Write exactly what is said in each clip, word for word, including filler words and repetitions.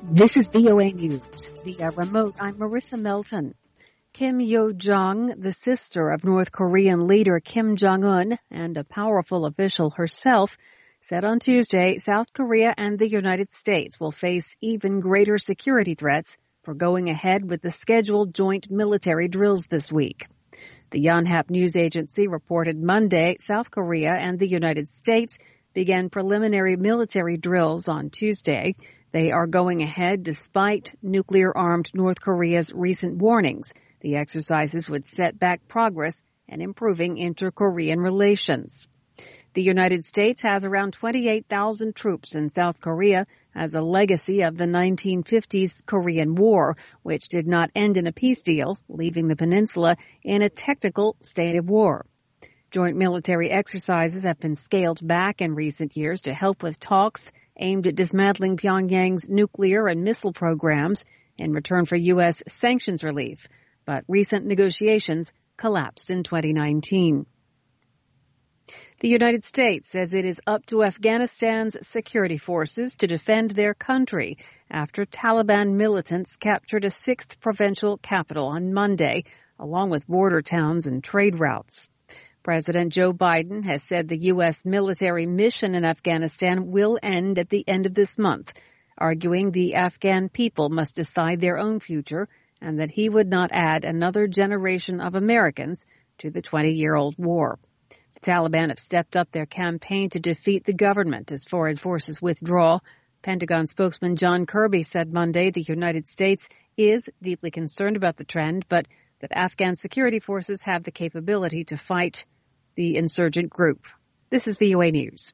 This is V O A News. Via remote, I'm Marissa Melton. Kim Yo-jong, the sister of North Korean leader Kim Jong-un and a powerful official herself, said on Tuesday South Korea and the United States will face even greater security threats for going ahead with the scheduled joint military drills this week. The Yonhap news agency reported Monday South Korea and the United States began preliminary military drills on Tuesday. They are going ahead despite nuclear-armed North Korea's recent warnings. The exercises would set back progress and improving inter-Korean relations. The United States has around twenty-eight thousand troops in South Korea as a legacy of the nineteen fifties Korean War, which did not end in a peace deal, leaving the peninsula in a technical state of war. Joint military exercises have been scaled back in recent years to help with talks aimed at dismantling Pyongyang's nuclear and missile programs in return for U S sanctions relief, but recent negotiations collapsed in twenty nineteen. The United States says it is up to Afghanistan's security forces to defend their country after Taliban militants captured a sixth provincial capital on Monday, along with border towns and trade routes. President Joe Biden has said the U S military mission in Afghanistan will end at the end of this month, arguing the Afghan people must decide their own future and that he would not add another generation of Americans to the twenty-year-old war. The Taliban have stepped up their campaign to defeat the government as foreign forces withdraw. Pentagon spokesman John Kirby said Monday the United States is deeply concerned about the trend, but that Afghan security forces have the capability to fight the insurgent group. This is V O A News.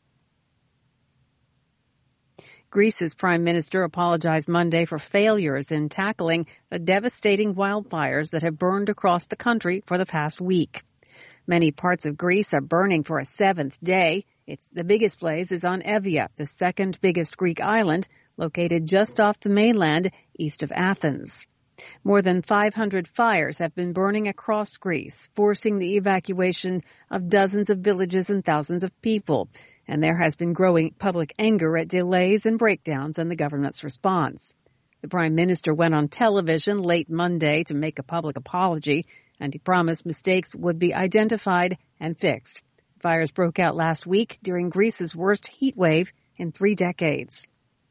Greece's prime minister apologized Monday for failures in tackling the devastating wildfires that have burned across the country for the past week. Many parts of Greece are burning for a seventh day. It's the biggest blaze is on Evia, the second biggest Greek island, located just off the mainland east of Athens. More than five hundred fires have been burning across Greece, forcing the evacuation of dozens of villages and thousands of people. And there has been growing public anger at delays and breakdowns in the government's response. The prime minister went on television late Monday to make a public apology, and he promised mistakes would be identified and fixed. Fires broke out last week during Greece's worst heat wave in three decades.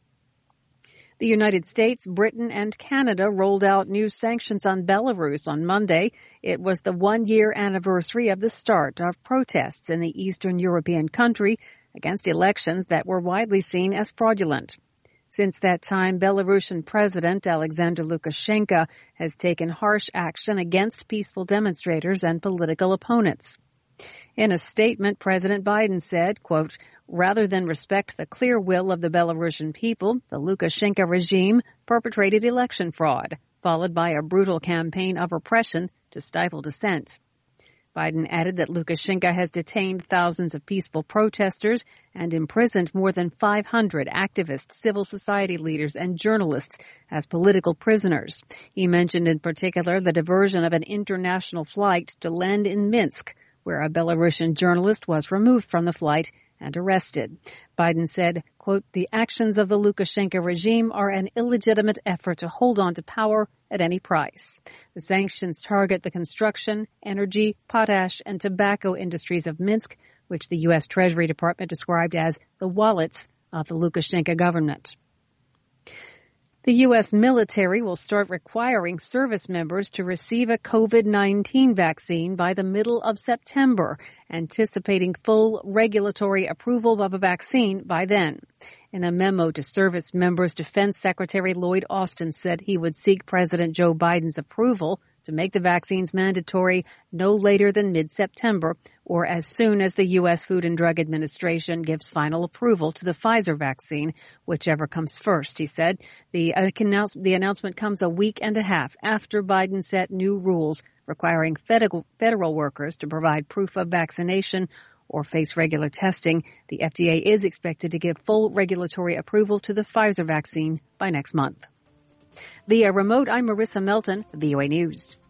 The United States, Britain, and Canada rolled out new sanctions on Belarus on Monday. It was the one-year anniversary of the start of protests in the Eastern European country against elections that were widely seen as fraudulent. Since that time, Belarusian President Alexander Lukashenko has taken harsh action against peaceful demonstrators and political opponents. In a statement, President Biden said, quote, "Rather than respect the clear will of the Belarusian people, the Lukashenko regime perpetrated election fraud, followed by a brutal campaign of repression to stifle dissent." Biden added that Lukashenko has detained thousands of peaceful protesters and imprisoned more than five hundred activists, civil society leaders, and journalists as political prisoners. He mentioned in particular the diversion of an international flight to land in Minsk, where a Belarusian journalist was removed from the flight and arrested. Biden said, quote, "The actions of the Lukashenko regime are an illegitimate effort to hold on to power at any price. The sanctions target the construction, energy, potash, and tobacco industries of Minsk, which the U S Treasury Department described as the wallets of the Lukashenko government." The U S military will start requiring service members to receive a COVID nineteen vaccine by the middle of September, anticipating full regulatory approval of a vaccine by then. In a memo to service members, Defense Secretary Lloyd Austin said he would seek President Joe Biden's approval to make the vaccines mandatory no later than mid-September or as soon as the U S Food and Drug Administration gives final approval to the Pfizer vaccine, whichever comes first, he said. The, uh, announce- the announcement comes a week and a half after Biden set new rules requiring federal, federal workers to provide proof of vaccination or face regular testing. The F D A is expected to give full regulatory approval to the Pfizer vaccine by next month. Via remote, I'm Marissa Melton, V O A News.